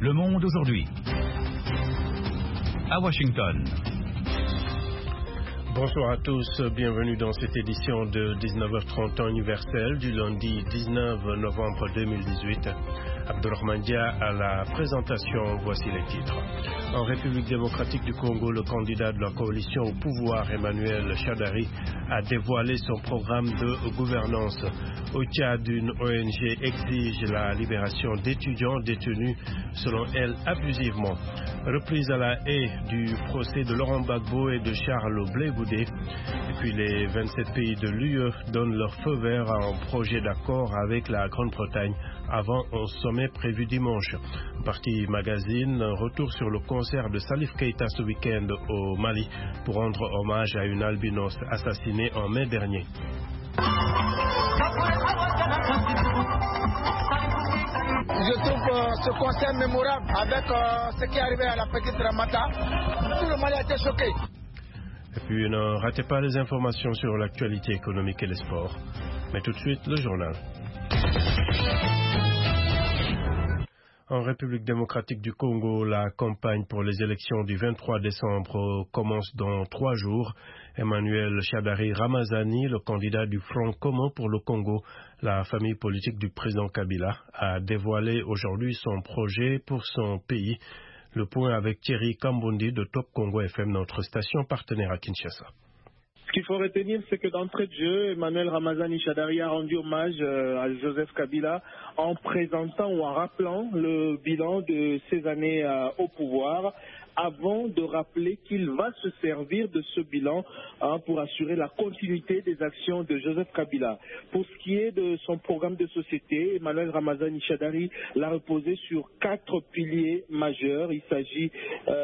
Le Monde aujourd'hui. À Washington. Bonsoir à tous, bienvenue dans cette édition de 19h30 temps universel du lundi 19 novembre 2018. Abdurrahman Dia à la présentation, voici les titres. En République démocratique du Congo, le candidat de la coalition au pouvoir, Emmanuel Shadary, a dévoilé son programme de gouvernance. Au Tchad, une ONG exige la libération d'étudiants détenus, selon elle, abusivement. Reprise à la haie du procès de Laurent Gbagbo et de Charles Blé Goudé. Et puis les 27 pays de l'UE donnent leur feu vert à un projet d'accord avec la Grande-Bretagne avant un sommet prévu dimanche. Partie magazine, retour sur le concert de Salif Keita ce week-end au Mali pour rendre hommage à une albinos assassinée en mai dernier. Je trouve ce concert mémorable avec ce qui est arrivé à la petite Ramata. Tout le Mali a été choqué. Et puis ne ratez pas les informations sur l'actualité économique et les sports. Mais tout de suite, le journal. En République démocratique du Congo, la campagne pour les élections du 23 décembre commence dans 3 jours. Emmanuel Shadary Ramazani, le candidat du Front commun pour le Congo, la famille politique du président Kabila, a dévoilé aujourd'hui son projet pour son pays. Le point avec Thierry Kambundi de Top Congo FM, notre station partenaire à Kinshasa. Ce qu'il faut retenir, c'est que d'entrée de jeu, Emmanuel Ramazani Shadary a rendu hommage à Joseph Kabila en présentant ou en rappelant le bilan de ses années au pouvoir, avant de rappeler qu'il va se servir de ce bilan pour assurer la continuité des actions de Joseph Kabila. Pour ce qui est de son programme de société, Emmanuel Ramazani Shadary l'a reposé sur 4 piliers majeurs. Il s'agit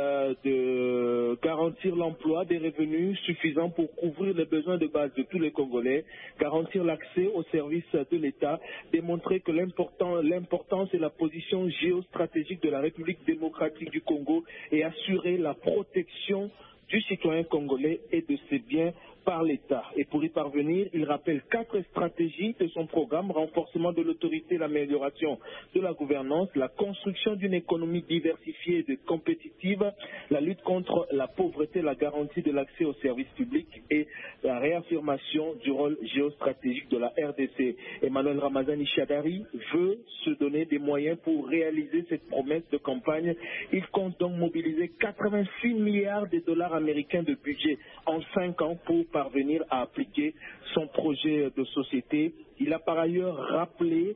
de garantir l'emploi, des revenus suffisants pour couvrir les besoins de base de tous les Congolais, garantir l'accès aux services de l'État, démontrer que l'importance et la position géostratégique de la République démocratique du Congo et assurer la protection du citoyen congolais et de ses biens par l'État. Et pour y parvenir, il rappelle 4 stratégies de son programme: renforcement de l'autorité, l'amélioration de la gouvernance, la construction d'une économie diversifiée et compétitive, la lutte contre la pauvreté, la garantie de l'accès aux services publics et la réaffirmation du rôle géostratégique de la RDC. Emmanuel Ramazani Shadary veut se donner des moyens pour réaliser cette promesse de campagne. Il compte donc mobiliser 86 milliards de dollars américains de budget en 5 ans pour parvenir à appliquer son projet de société. Il a par ailleurs rappelé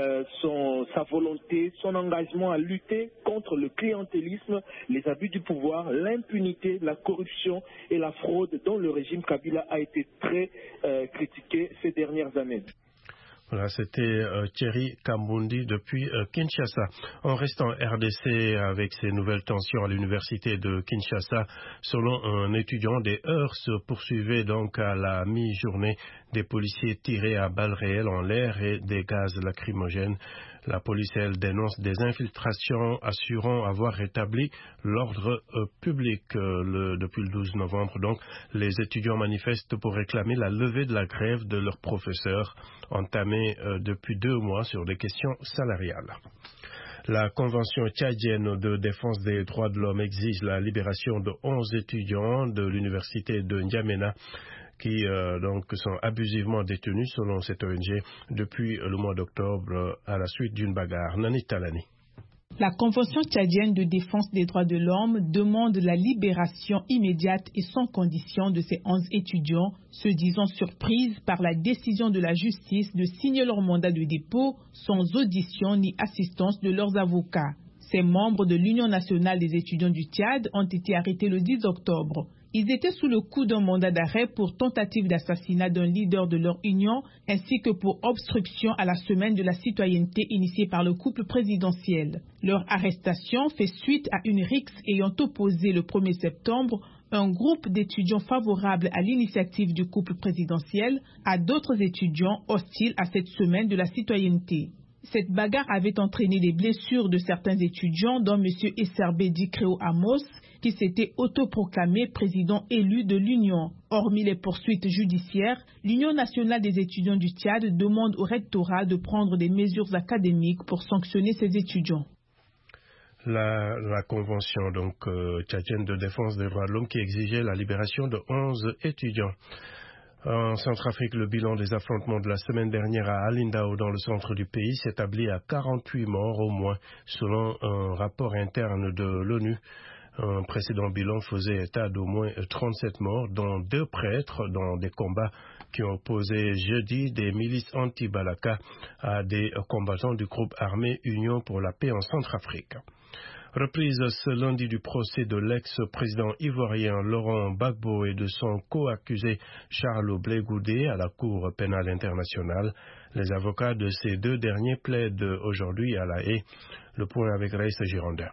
sa volonté, son engagement à lutter contre le clientélisme, les abus du pouvoir, l'impunité, la corruption et la fraude dont le régime Kabila a été très critiqué ces dernières années. Voilà, c'était Thierry Kambundi depuis Kinshasa. On reste en RDC avec ces nouvelles tensions à l'université de Kinshasa. Selon un étudiant, des heurts se poursuivaient donc à la mi-journée. Des policiers tiraient à balles réelles en l'air et des gaz lacrymogènes. La police, elle, dénonce des infiltrations assurant avoir rétabli l'ordre public depuis le 12 novembre. Donc, les étudiants manifestent pour réclamer la levée de la grève de leurs professeurs, entamée depuis 2 mois sur des questions salariales. La Convention tchadienne de défense des droits de l'homme exige la libération de 11 étudiants de l'université de N'Djamena qui donc sont abusivement détenus selon cette ONG depuis le mois d'octobre à la suite d'une bagarre. Nani Talani. La Convention tchadienne de défense des droits de l'homme demande la libération immédiate et sans condition de ces 11 étudiants, se disant surprises par la décision de la justice de signer leur mandat de dépôt sans audition ni assistance de leurs avocats. Ces membres de l'Union nationale des étudiants du Tchad ont été arrêtés le 10 octobre. Ils étaient sous le coup d'un mandat d'arrêt pour tentative d'assassinat d'un leader de leur union ainsi que pour obstruction à la semaine de la citoyenneté initiée par le couple présidentiel. Leur arrestation fait suite à une rixe ayant opposé le 1er septembre un groupe d'étudiants favorables à l'initiative du couple présidentiel à d'autres étudiants hostiles à cette semaine de la citoyenneté. Cette bagarre avait entraîné des blessures de certains étudiants, dont M. Esserbe Dikreo Amos, qui s'était autoproclamé président élu de l'Union. Hormis les poursuites judiciaires, l'Union nationale des étudiants du Tchad demande au rectorat de prendre des mesures académiques pour sanctionner ces étudiants. La convention tchadienne de défense des droits de l'homme qui exigeait la libération de 11 étudiants. En Centrafrique, le bilan des affrontements de la semaine dernière à Alindao dans le centre du pays s'établit à 48 morts au moins, selon un rapport interne de l'ONU. Un précédent bilan faisait état d'au moins 37 morts, dont 2 prêtres dans des combats qui ont opposé jeudi des milices anti-Balaka à des combattants du groupe armé Union pour la paix en Centrafrique. Reprise ce lundi du procès de l'ex-président ivoirien Laurent Gbagbo et de son co-accusé Charles Blé Goudé à la Cour pénale internationale. Les avocats de ces 2 derniers plaident aujourd'hui à La Haye. Le point avec Raïssa Girondin.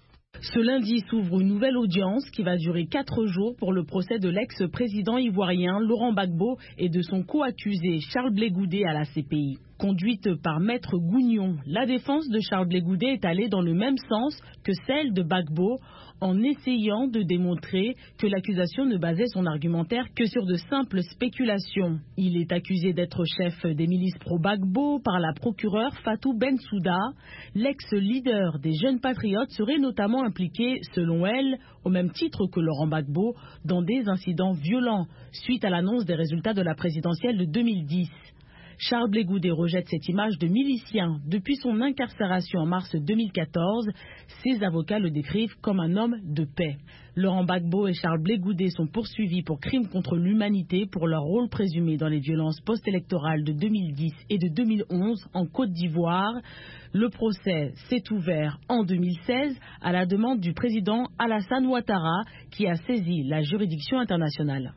Ce lundi s'ouvre une nouvelle audience qui va durer 4 jours pour le procès de l'ex-président ivoirien Laurent Gbagbo et de son co-accusé Charles Blé Goudé à la CPI. Conduite par Maître Gougnon, la défense de Charles Blé Goudé est allée dans le même sens que celle de Gbagbo en essayant de démontrer que l'accusation ne basait son argumentaire que sur de simples spéculations. Il est accusé d'être chef des milices pro-Gbagbo par la procureure Fatou Bensouda. L'ex-leader des Jeunes Patriotes serait notamment impliqué, selon elle, au même titre que Laurent Gbagbo, dans des incidents violents suite à l'annonce des résultats de la présidentielle de 2010. Charles Blé Goudé rejette cette image de milicien. Depuis son incarcération en mars 2014, ses avocats le décrivent comme un homme de paix. Laurent Gbagbo et Charles Blé Goudé sont poursuivis pour crimes contre l'humanité pour leur rôle présumé dans les violences post-électorales de 2010 et de 2011 en Côte d'Ivoire. Le procès s'est ouvert en 2016 à la demande du président Alassane Ouattara qui a saisi la juridiction internationale.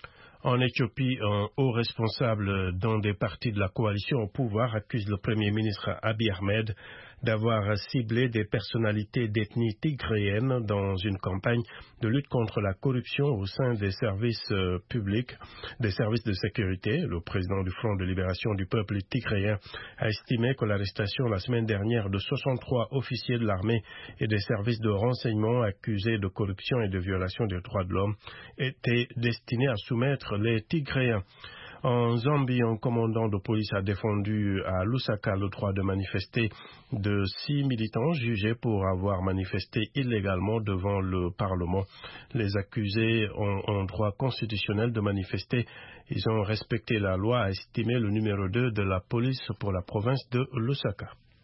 En Éthiopie, un haut responsable d'un des partis de la coalition au pouvoir accuse le Premier ministre Abiy Ahmed d'avoir ciblé des personnalités d'ethnie tigréenne dans une campagne de lutte contre la corruption au sein des services publics, des services de sécurité. Le président du Front de libération du peuple tigréen a estimé que l'arrestation la semaine dernière de 63 officiers de l'armée et des services de renseignement accusés de corruption et de violation des droits de l'homme était destinée à soumettre les Tigréens. En Zambie, un commandant de police a défendu à Lusaka le droit de manifester de 6 militants jugés pour avoir manifesté illégalement devant le Parlement. Les accusés ont un droit constitutionnel de manifester. Ils ont respecté la loi, a estimé le numéro 2 de la police pour la province de Lusaka.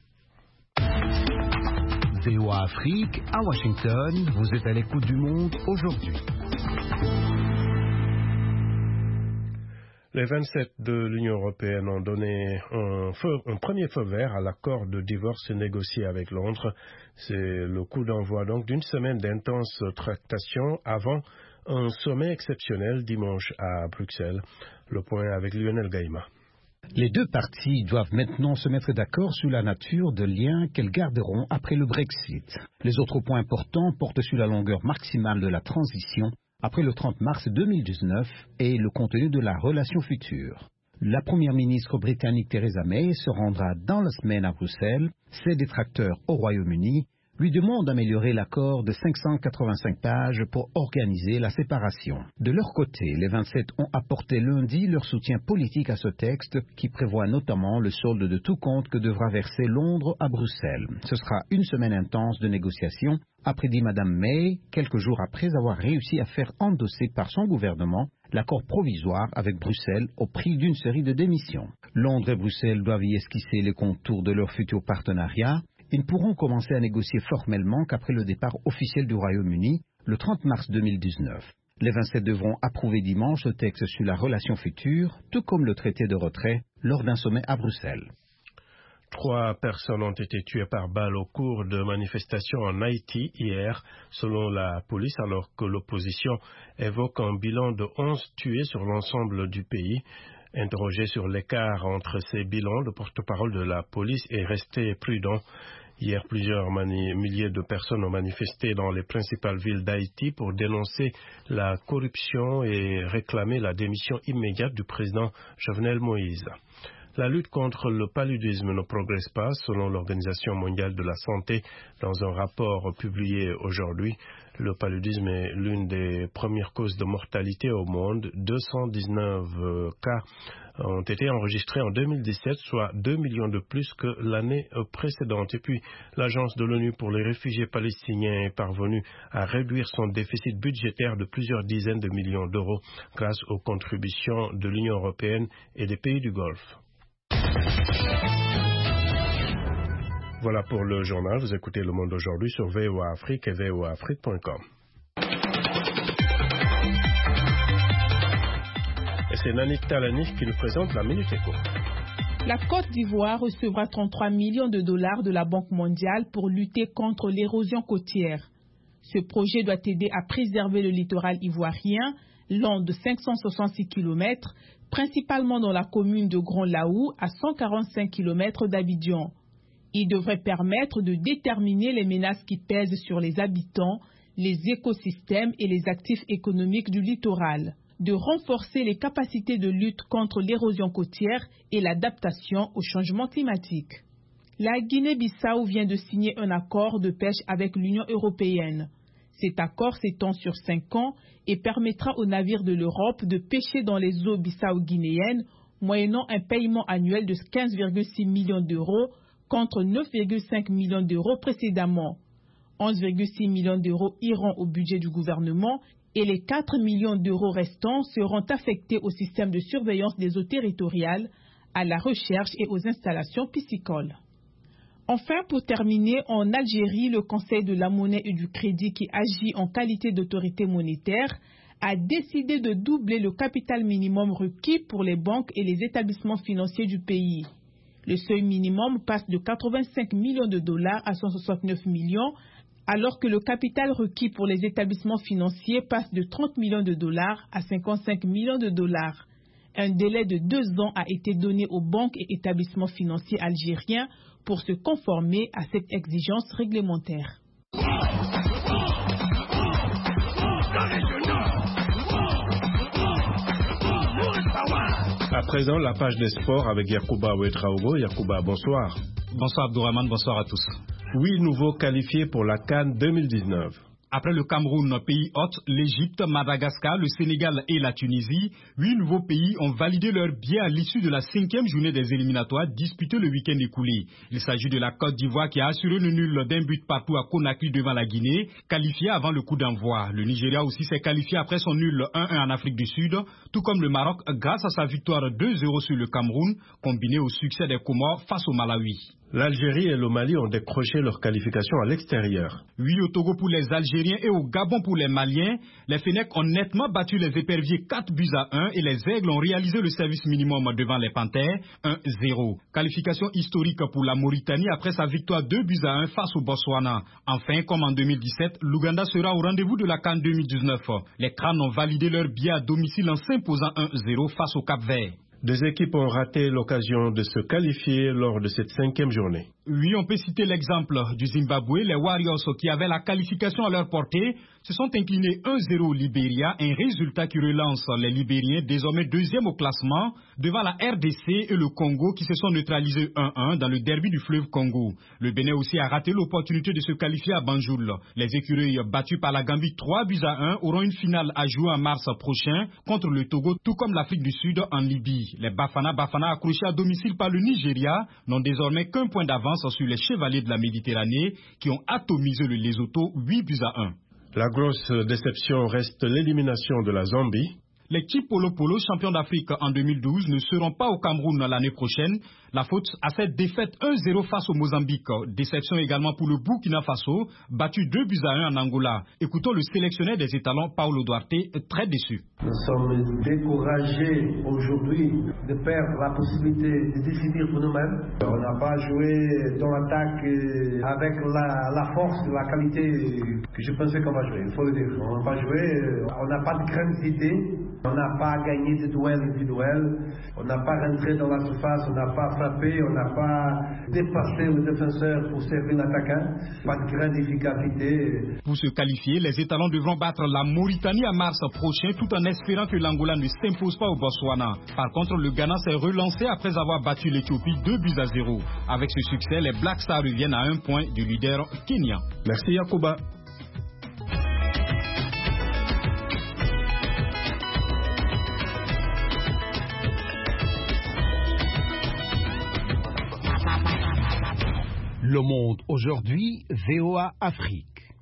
VOA Afrique, à Washington, vous êtes à l'écoute du monde aujourd'hui. Les 27 de l'Union européenne ont donné un premier feu vert à l'accord de divorce négocié avec Londres. C'est le coup d'envoi donc d'une semaine d'intenses tractations avant un sommet exceptionnel dimanche à Bruxelles. Le point avec Lionel Gaïma. Les 2 parties doivent maintenant se mettre d'accord sur la nature de liens qu'elles garderont après le Brexit. Les autres points importants portent sur la longueur maximale de la transition après le 30 mars 2019 et le contenu de la relation future. La première ministre britannique Theresa May se rendra dans la semaine à Bruxelles. Ses détracteurs au Royaume-Uni lui demandent d'améliorer l'accord de 585 pages pour organiser la séparation. De leur côté, les 27 ont apporté lundi leur soutien politique à ce texte qui prévoit notamment le solde de tout compte que devra verser Londres à Bruxelles. Ce sera une semaine intense de négociations, a prédit Mme May, quelques jours après avoir réussi à faire endosser par son gouvernement l'accord provisoire avec Bruxelles au prix d'une série de démissions. Londres et Bruxelles doivent y esquisser les contours de leur futur partenariat. Ils ne pourront commencer à négocier formellement qu'après le départ officiel du Royaume-Uni, le 30 mars 2019. Les 27 devront approuver dimanche le texte sur la relation future, tout comme le traité de retrait, lors d'un sommet à Bruxelles. 3 personnes ont été tuées par balle au cours de manifestations en Haïti hier, selon la police, alors que l'opposition évoque un bilan de 11 tués sur l'ensemble du pays. Interrogé sur l'écart entre ces bilans, le porte-parole de la police est resté prudent. Hier, plusieurs milliers de personnes ont manifesté dans les principales villes d'Haïti pour dénoncer la corruption et réclamer la démission immédiate du président Jovenel Moïse. La lutte contre le paludisme ne progresse pas, selon l'Organisation mondiale de la santé. Dans un rapport publié aujourd'hui, le paludisme est l'une des premières causes de mortalité au monde. 219 cas ont été enregistrés en 2017, soit 2 millions de plus que l'année précédente. Et puis, l'Agence de l'ONU pour les réfugiés palestiniens est parvenue à réduire son déficit budgétaire de plusieurs dizaines de millions d'euros grâce aux contributions de l'Union européenne et des pays du Golfe. Voilà pour le journal. Vous écoutez Le Monde aujourd'hui sur VOA Afrique et voaafrique.com. Et c'est Nanit Talani qui nous présente la Minute Éco. La Côte d'Ivoire recevra 33 millions de dollars de la Banque mondiale pour lutter contre l'érosion côtière. Ce projet doit aider à préserver le littoral ivoirien, long de 566 km, principalement dans la commune de Grand-Laou, à 145 km d'Abidjan. Il devrait permettre de déterminer les menaces qui pèsent sur les habitants, les écosystèmes et les actifs économiques du littoral, de renforcer les capacités de lutte contre l'érosion côtière et l'adaptation au changement climatique. La Guinée-Bissau vient de signer un accord de pêche avec l'Union européenne. Cet accord s'étend sur 5 ans et permettra aux navires de l'Europe de pêcher dans les eaux bissau-guinéennes, moyennant un paiement annuel de 15,6 millions d'euros contre 9,5 millions d'euros précédemment. 11,6 millions d'euros iront au budget du gouvernement et les 4 millions d'euros restants seront affectés au système de surveillance des eaux territoriales, à la recherche et aux installations piscicoles. Enfin, pour terminer, en Algérie, le Conseil de la monnaie et du crédit qui agit en qualité d'autorité monétaire a décidé de doubler le capital minimum requis pour les banques et les établissements financiers du pays. Le seuil minimum passe de 85 millions de dollars à 169 millions, alors que le capital requis pour les établissements financiers passe de 30 millions de dollars à 55 millions de dollars. Un délai de 2 ans a été donné aux banques et établissements financiers algériens pour se conformer à cette exigence réglementaire. À présent, la page des sports avec Yacouba Ouedraogo. Yacouba, bonsoir. Bonsoir Abdourahmane, bonsoir à tous. 8 nouveaux qualifiés pour la CAN 2019. Après le Cameroun, pays hôte, l'Égypte, Madagascar, le Sénégal et la Tunisie, 8 nouveaux pays ont validé leur billet à l'issue de la 5e journée des éliminatoires disputée le week-end écoulé. Il s'agit de la Côte d'Ivoire qui a assuré le nul d'un but partout à Conakry devant la Guinée, qualifiée avant le coup d'envoi. Le Nigeria aussi s'est qualifié après son nul 1-1 en Afrique du Sud, tout comme le Maroc grâce à sa victoire 2-0 sur le Cameroun, combinée au succès des Comores face au Malawi. L'Algérie et le Mali ont décroché leur qualification à l'extérieur. Oui, au Togo pour les Algériens et au Gabon pour les Maliens, les Fennecs ont nettement battu les Éperviers 4-1 et les Aigles ont réalisé le service minimum devant les Panthères 1-0. Qualification historique pour la Mauritanie après sa victoire 2-1 face au Botswana. Enfin, comme en 2017, l'Ouganda sera au rendez-vous de la CAN 2019. Les Crânes ont validé leur billet à domicile en s'imposant 1-0 face au Cap-Vert. 2 équipes ont raté l'occasion de se qualifier lors de cette 5e journée. Oui, on peut citer l'exemple du Zimbabwe. Les Warriors qui avaient la qualification à leur portée se sont inclinés 1-0 au Libéria, un résultat qui relance les Libériens désormais 2e au classement devant la RDC et le Congo qui se sont neutralisés 1-1 dans le derby du fleuve Congo. Le Bénin aussi a raté l'opportunité de se qualifier à Banjul. Les écureuils battus par la Gambie 3-1 auront une finale à jouer en mars prochain contre le Togo, tout comme l'Afrique du Sud en Libye. Les Bafana accrochés à domicile par le Nigeria n'ont désormais qu'un point d'avance sur les chevaliers de la Méditerranée qui ont atomisé le Lesotho 8-1. La grosse déception reste l'élimination de la Zambie. Les Chipolo champions d'Afrique en 2012, ne seront pas au Cameroun l'année prochaine. La faute à cette défaite 1-0 face au Mozambique. Déception également pour le Burkina Faso, battu 2-1 en Angola. Écoutons le sélectionneur des étalons, Paulo Duarte, très déçu. Nous sommes découragés aujourd'hui de perdre la possibilité de décider pour nous-mêmes. On n'a pas joué dans l'attaque avec la force, la qualité que je pensais qu'on va jouer. Il faut le dire. On n'a pas joué, on n'a pas de grandes idées. On n'a pas gagné de duel individuel, on n'a pas rentré dans la surface, on n'a pas fait frappé, on n'a pas dépassé le défenseur pour servir l'attaquant. Pas de grande efficacité. Pour se qualifier, les étalons devront battre la Mauritanie en mars prochain tout en espérant que l'Angola ne s'impose pas au Botswana. Par contre, le Ghana s'est relancé après avoir battu l'Éthiopie 2-0. Avec ce succès, les Black Stars reviennent à 1 point du leader kenyan. Merci Yacouba. Le Monde aujourd'hui, VOA Afrique.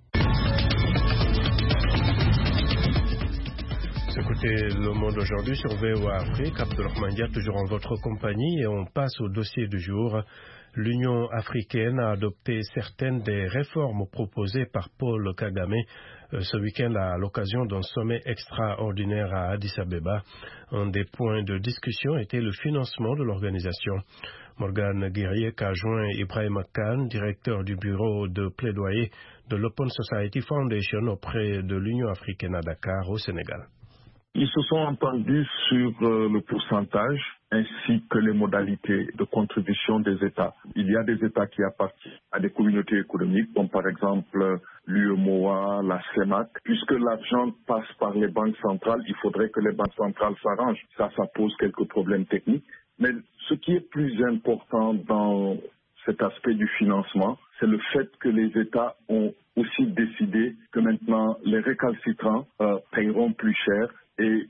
Écoutez Le Monde aujourd'hui sur VOA Afrique. Abdelrahman Dia, toujours en votre compagnie, et on passe au dossier du jour. L'Union africaine a adopté certaines des réformes proposées par Paul Kagame ce week-end à l'occasion d'un sommet extraordinaire à Addis Abeba. Un des points de discussion était le financement de l'organisation. Morgan Guerrier a joint Ibrahim Khan, directeur du bureau de plaidoyer de l'Open Society Foundation auprès de l'Union africaine à Dakar, au Sénégal. Ils se sont entendus sur le pourcentage ainsi que les modalités de contribution des États. Il y a des États qui appartiennent à des communautés économiques, comme par exemple l'UEMOA, la CEMAC. Puisque l'argent passe par les banques centrales, il faudrait que les banques centrales s'arrangent. Ça pose quelques problèmes techniques. Mais ce qui est plus important dans cet aspect du financement, c'est le fait que les États ont aussi décidé que maintenant les récalcitrants paieront plus cher et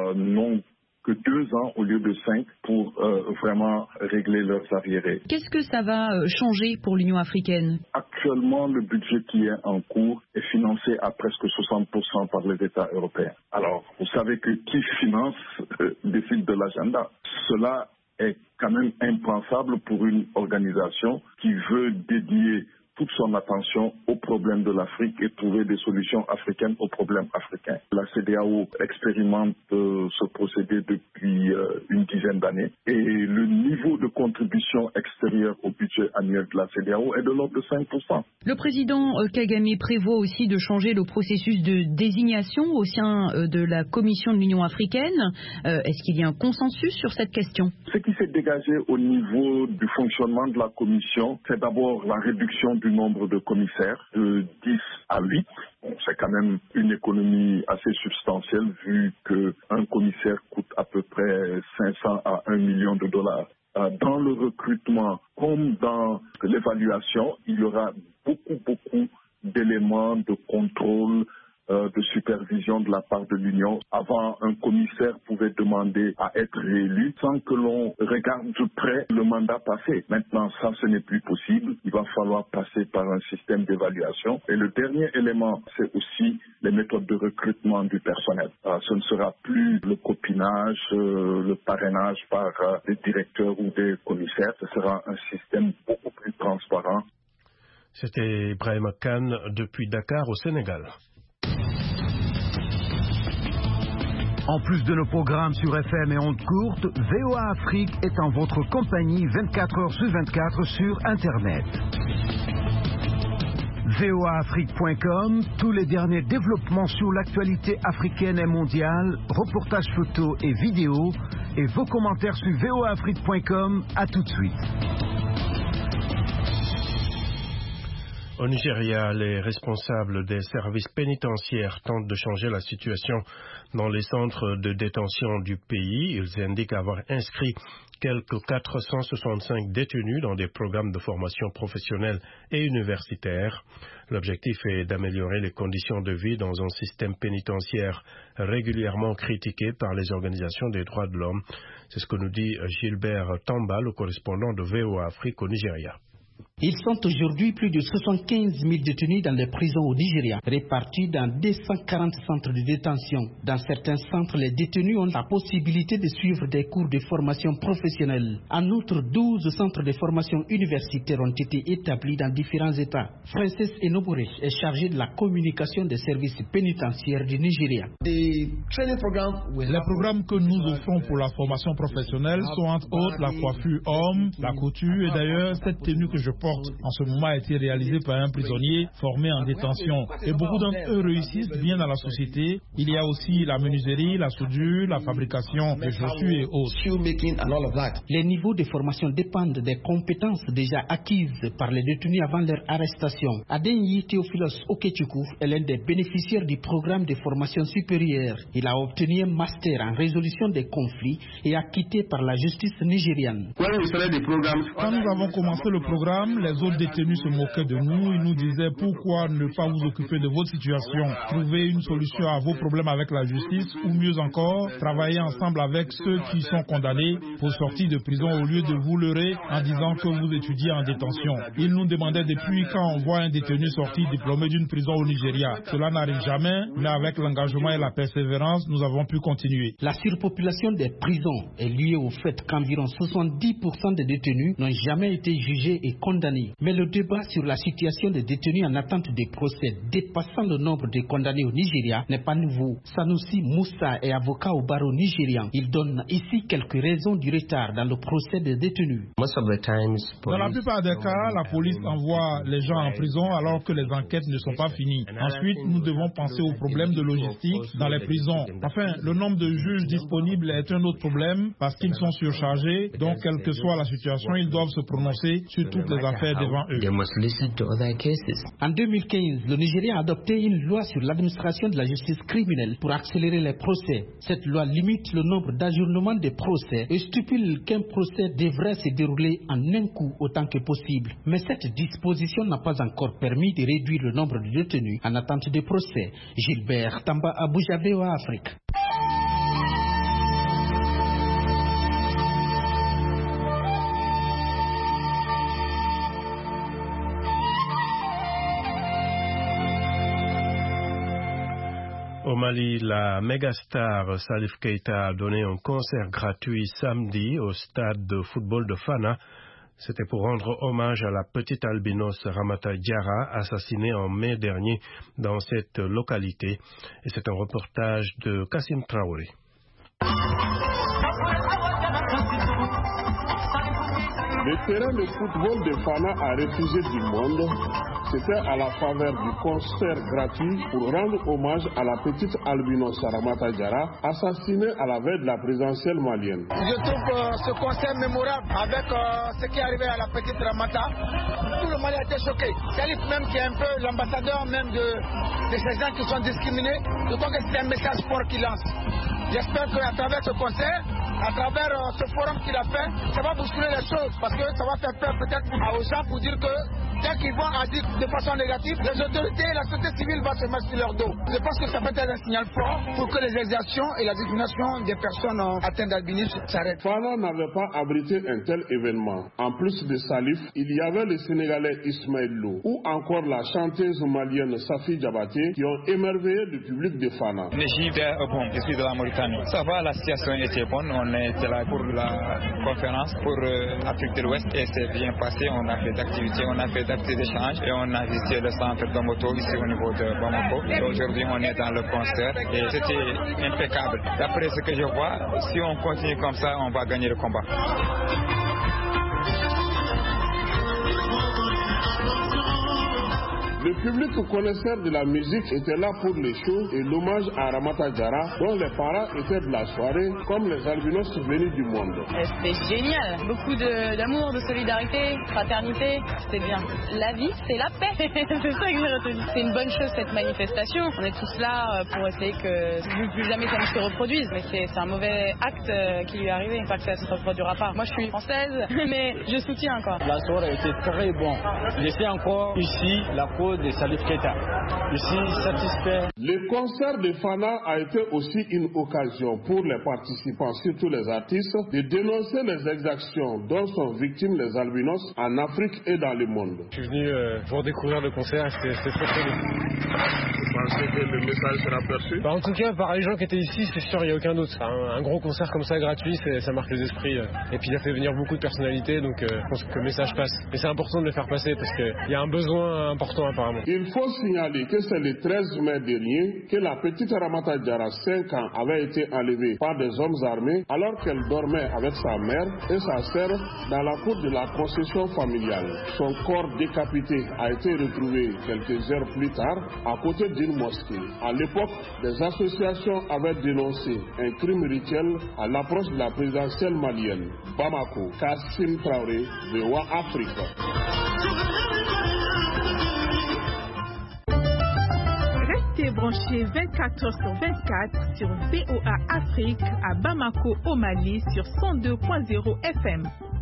non que 2 ans au lieu de 5 pour vraiment régler leurs arriérés. Qu'est-ce que ça va changer pour l'Union africaine? Actuellement, le budget qui est en cours est financé à presque 60% par les États européens. Alors, vous savez que qui finance décide de l'agenda. Cela est quand même impensable pour une organisation qui veut dédier toute son attention aux problèmes de l'Afrique et trouver des solutions africaines aux problèmes africains. La CEDEAO expérimente ce procédé depuis une dizaine d'années et le niveau de contribution extérieure au budget annuel de la CEDEAO est de l'ordre de 5%. Le président Kagame prévoit aussi de changer le processus de désignation au sein de la Commission de l'Union africaine. Est-ce qu'il y a un consensus sur cette question? Ce qui s'est dégagé au niveau du fonctionnement de la Commission, c'est d'abord la réduction du nombre de commissaires de 10 à 8. C'est quand même une économie assez substantielle vu qu'un commissaire coûte à peu près 500 à 1 million de dollars. Dans le recrutement comme dans l'évaluation, il y aura beaucoup d'éléments de contrôle, de supervision de la part de l'Union. Avant, un commissaire pouvait demander à être réélu sans que l'on regarde de près le mandat passé. Maintenant, ça, ce n'est plus possible. Il va falloir passer par un système d'évaluation. Et le dernier élément, c'est aussi les méthodes de recrutement du personnel. Ce ne sera plus le copinage, le parrainage par des directeurs ou des commissaires. Ce sera un système beaucoup plus transparent. C'était Ibrahim Khan depuis Dakar au Sénégal. En plus de nos programmes sur FM et ondes courtes, VOA Afrique est en votre compagnie 24 heures sur 24 sur Internet. voaafrique.com, tous les derniers développements sur l'actualité africaine et mondiale, reportages photos et vidéos, et vos commentaires sur voaafrique.com. À tout de suite. Au Nigeria, les responsables des services pénitentiaires tentent de changer la situation dans les centres de détention du pays. Ils indiquent avoir inscrit quelques 465 détenus dans des programmes de formation professionnelle et universitaire. L'objectif est d'améliorer les conditions de vie dans un système pénitentiaire régulièrement critiqué par les organisations des droits de l'homme. C'est ce que nous dit Gilbert Tamba, le correspondant de VOA Afrique au Nigeria. Ils sont aujourd'hui plus de 75 000 détenus dans les prisons au Nigeria, répartis dans 240 centres de détention. Dans certains centres, les détenus ont la possibilité de suivre des cours de formation professionnelle. En outre, 12 centres de formation universitaire ont été établis dans différents États. Francis Enobore est chargé de la communication des services pénitentiaires du Nigeria. Les programmes que nous offrons pour la formation professionnelle sont entre autres la coiffure homme, la couture et d'ailleurs cette tenue que je je porte en ce moment a été réalisé par un prisonnier formé en détention. Et beaucoup d'entre eux réussissent bien dans la société. Il y a aussi la menuiserie, la soudure, la fabrication de chaussures et autres. Les niveaux de formation dépendent des compétences déjà acquises par les détenus avant leur arrestation. Adenyi Théophilos Okechukwu est l'un des bénéficiaires du programme de formation supérieure. Il a obtenu un master en résolution des conflits et acquitté par la justice nigériane. Quand nous avons commencé le programme, les autres détenus se moquaient de nous. Ils nous disaient pourquoi ne pas vous occuper de votre situation, trouver une solution à vos problèmes avec la justice ou mieux encore, travailler ensemble avec ceux qui sont condamnés pour sortir de prison au lieu de vous leurrer en disant que vous étudiez en détention. Ils nous demandaient depuis quand on voit un détenu sortir diplômé d'une prison au Nigeria. Cela n'arrive jamais, mais avec l'engagement et la persévérance, nous avons pu continuer. La surpopulation des prisons est liée au fait qu'environ 70% des détenus n'ont jamais été jugés et condamnés. Mais le débat sur la situation des détenus en attente des procès dépassant le nombre de condamnés au Nigeria n'est pas nouveau. Sanoussi Moussa est avocat au barreau nigérian. Il donne ici quelques raisons du retard dans le procès des détenus. Dans la plupart des cas, la police envoie les gens en prison alors que les enquêtes ne sont pas finies. Ensuite, nous devons penser aux problèmes de logistique dans les prisons. Enfin, le nombre de juges disponibles est un autre problème parce qu'ils sont surchargés. Donc, quelle que soit la situation, ils doivent se prononcer sur toutes les affaires devant eux. En 2015, le Nigeria a adopté une loi sur l'administration de la justice criminelle pour accélérer les procès. Cette loi limite le nombre d'ajournements des procès et stipule qu'un procès devrait se dérouler en un coup autant que possible. Mais cette disposition n'a pas encore permis de réduire le nombre de détenus en attente de procès. Gilbert Tamba, Abuja, VOA Afrique. Au Mali, la mégastar Salif Keita a donné un concert gratuit samedi au stade de football de Fana. C'était pour rendre hommage à la petite albinos Ramata Diarra, assassinée en mai dernier dans cette localité. Et c'est un reportage de Kassim Traoré. Le terrain de football de Fana a refusé du monde. C'était à la faveur du concert gratuit pour rendre hommage à la petite albinos Ramata Diarra, assassinée à la veille de la présidentielle malienne. Je trouve ce concert mémorable avec ce qui est arrivé à la petite Ramata. Tout le Mali a été choqué. Salif même qui est un peu l'ambassadeur même de ces gens qui sont discriminés. Je crois que c'est un message fort qu'il lance. J'espère qu'à travers ce concert, à travers ce forum qu'il a fait, ça va bousculer les choses parce que ça va faire peur peut-être aux gens pour dire que dès qu'ils vont agir de façon négative, les autorités et la société civile vont se mettre sur leur dos. Je pense que ça peut être un signal fort pour que les exactions et la discrimination des personnes atteintes d'albinisme s'arrêtent. Fana n'avait pas abrité un tel événement. En plus de Salif, il y avait le Sénégalais Ismaël Lo ou encore la chanteuse malienne Safi Diabaté qui ont émerveillé le public de Fana. Je suis de la Mauritanie. Ça va, la situation était bonne. On était là pour la conférence pour Afrique de l'Ouest et c'est bien passé. On a fait d'activités, on a fait d'activités d'échange et on a visité le centre de moto ici au niveau de Bamako. Et aujourd'hui, on est dans le concert et c'était impeccable. D'après ce que je vois, si on continue comme ça, on va gagner le combat. Le public connaisseur de la musique était là pour les shows et l'hommage à Ramata Diarra, dont les parents étaient de la soirée, comme les albinos venus du monde. C'était génial, beaucoup d'amour, de solidarité, fraternité, c'était bien. La vie, c'est la paix, c'est ça que j'ai retenu. C'est une bonne chose cette manifestation, on est tous là pour essayer que plus jamais ça ne se reproduise, mais c'est un mauvais acte qui lui est arrivé, pas que ça ne se reproduira pas. Moi je suis française, mais je soutiens encore. La soirée était très bonne, je suis encore ici, la cause de Salif Keita. Je suis satisfait. Le concert de Fana a été aussi une occasion pour les participants, surtout les artistes, de dénoncer les exactions dont sont victimes les albinos en Afrique et dans le monde. Je suis venu pour découvrir le concert, c'était très très bien. Vous pensez que le message sera perçu? En tout cas, par les gens qui étaient ici, c'est sûr, il n'y a aucun doute. Un gros concert comme ça, gratuit, ça marque les esprits. Et puis il a fait venir beaucoup de personnalités, donc je pense que le message passe. Mais c'est important de le faire passer parce qu'il y a un besoin important à apparemment. Il faut signaler que c'est le 13 mai dernier que la petite Ramata Diarra, 5 ans, avait été enlevée par des hommes armés alors qu'elle dormait avec sa mère et sa sœur dans la cour de la procession familiale. Son corps décapité a été retrouvé quelques heures plus tard à côté d'une mosquée. À l'époque, des associations avaient dénoncé un crime rituel à l'approche de la présidentielle malienne. Bamako, Kassim Traoré, VOA Afrique. Restez branchés 24h sur 24 sur VOA Afrique à Bamako au Mali sur 102.0 FM.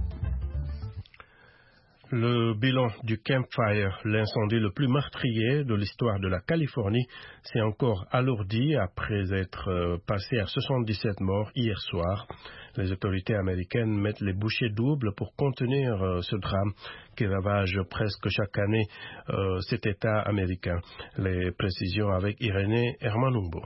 Le bilan du Camp Fire, l'incendie le plus meurtrier de l'histoire de la Californie, s'est encore alourdi après être passé à 77 morts hier soir. Les autorités américaines mettent les bouchées doubles pour contenir ce drame qui ravage presque chaque année cet État américain. Les précisions avec Irénée Hermanumbo.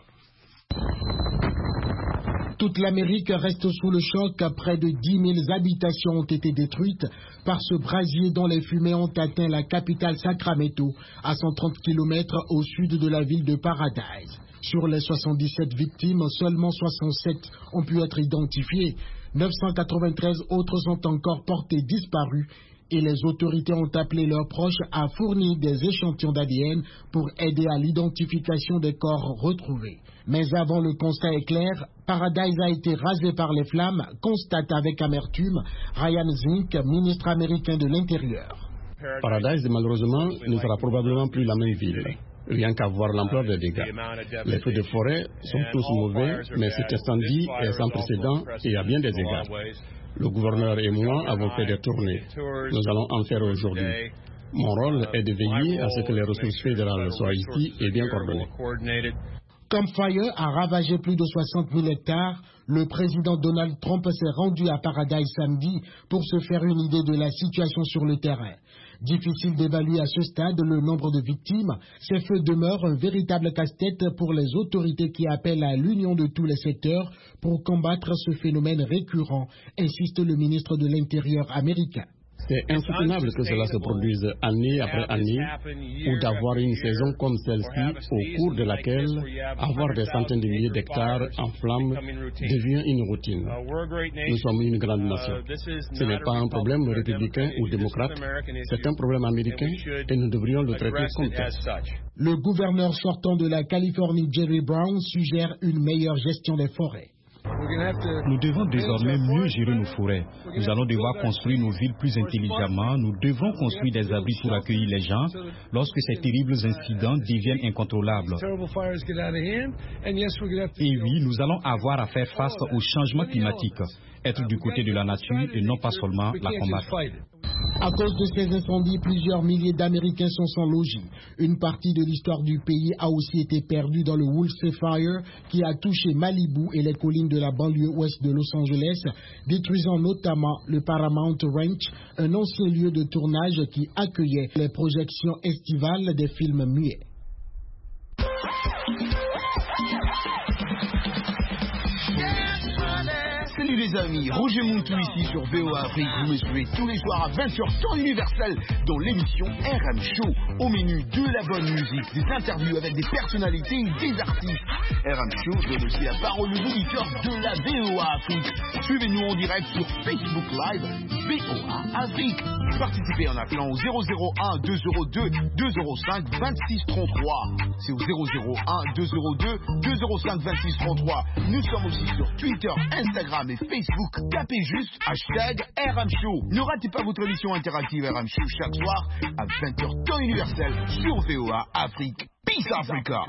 Toute l'Amérique reste sous le choc. Près de 10 000 habitations ont été détruites par ce brasier dont les fumées ont atteint la capitale Sacramento, à 130 km au sud de la ville de Paradise. Sur les 77 victimes, seulement 67 ont pu être identifiées. 993 autres sont encore portés disparus. Et les autorités ont appelé leurs proches à fournir des échantillons d'ADN pour aider à l'identification des corps retrouvés. Mais avant le constat est clair, Paradise a été rasé par les flammes, constate avec amertume Ryan Zink, ministre américain de l'Intérieur. Paradise, malheureusement, ne sera probablement plus la même ville. Rien qu'à voir l'ampleur des dégâts. Les feux de forêt sont tous mauvais, mais cet incendie est sans précédent et à bien des égards. Le gouverneur et moi avons fait des tournées. Nous allons en faire aujourd'hui. Mon rôle est de veiller à ce que les ressources fédérales soient ici et bien coordonnées. Camp Fire a ravagé plus de 60 000 hectares. Le président Donald Trump s'est rendu à Paradise samedi pour se faire une idée de la situation sur le terrain. Difficile d'évaluer à ce stade le nombre de victimes. Ces feux demeurent un véritable casse-tête pour les autorités qui appellent à l'union de tous les secteurs pour combattre ce phénomène récurrent, insiste le ministre de l'Intérieur américain. C'est insoutenable que cela se produise année après année ou d'avoir une saison comme celle-ci au cours de laquelle avoir des centaines de milliers d'hectares en flammes devient une routine. Nous sommes une grande nation. Ce n'est pas un problème républicain ou démocrate, c'est un problème américain et nous devrions le traiter comme tel. Le gouverneur sortant de la Californie, Jerry Brown, suggère une meilleure gestion des forêts. Nous devons désormais mieux gérer nos forêts. Nous allons devoir construire nos villes plus intelligemment. Nous devons construire des abris pour accueillir les gens lorsque ces terribles incidents deviennent incontrôlables. Et oui, nous allons avoir à faire face au changement climatique. Être du côté de la nature et non pas seulement la combattre. À cause de ces incendies, plusieurs milliers d'Américains sont sans logis. Une partie de l'histoire du pays a aussi été perdue dans le Woolsey Fire qui a touché Malibu et les collines de la banlieue ouest de Los Angeles, détruisant notamment le Paramount Ranch, un ancien lieu de tournage qui accueillait les projections estivales des films muets. Salut les amis, Roger Moutou ici sur VOA Afrique. Vous me suivez tous les soirs à 20h temps universel dans l'émission RM Show. Au menu de la bonne musique, des interviews avec des personnalités et des artistes. RM Show donne aussi la parole aux auditeurs de la VOA Afrique. Suivez-nous en direct sur Facebook Live VOA Afrique. Participez en appelant au 001 202 205 26 33. C'est au 001 202 205 26 33. Nous sommes aussi sur Twitter, Instagram et Facebook. Tapez juste hashtag RM Show. Ne ratez pas votre émission interactive RM Show chaque soir à 20h temps universel sur VOA Afrique. Peace Africa.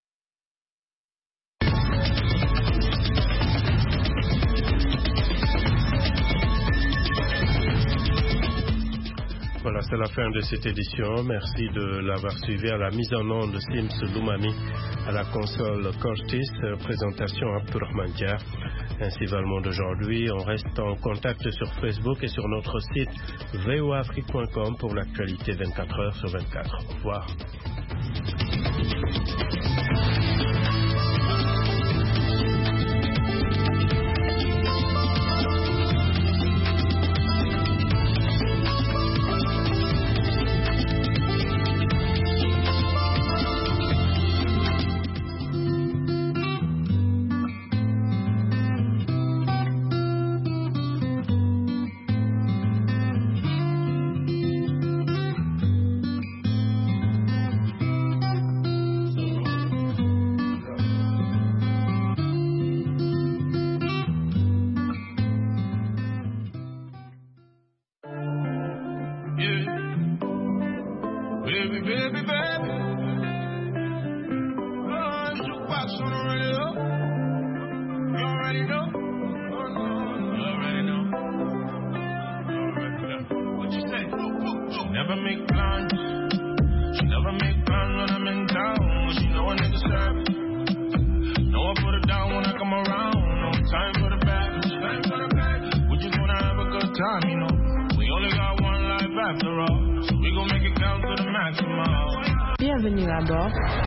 Voilà, c'est la fin de cette édition. Merci de l'avoir suivi. À la mise en onde de Sims Loumami, à la console Cortis, présentation Abdourahmane Dia. Ainsi va le monde aujourd'hui. On reste en contact sur Facebook et sur notre site voafrique.com pour l'actualité 24h sur 24. Au revoir. Bienvenue à bord.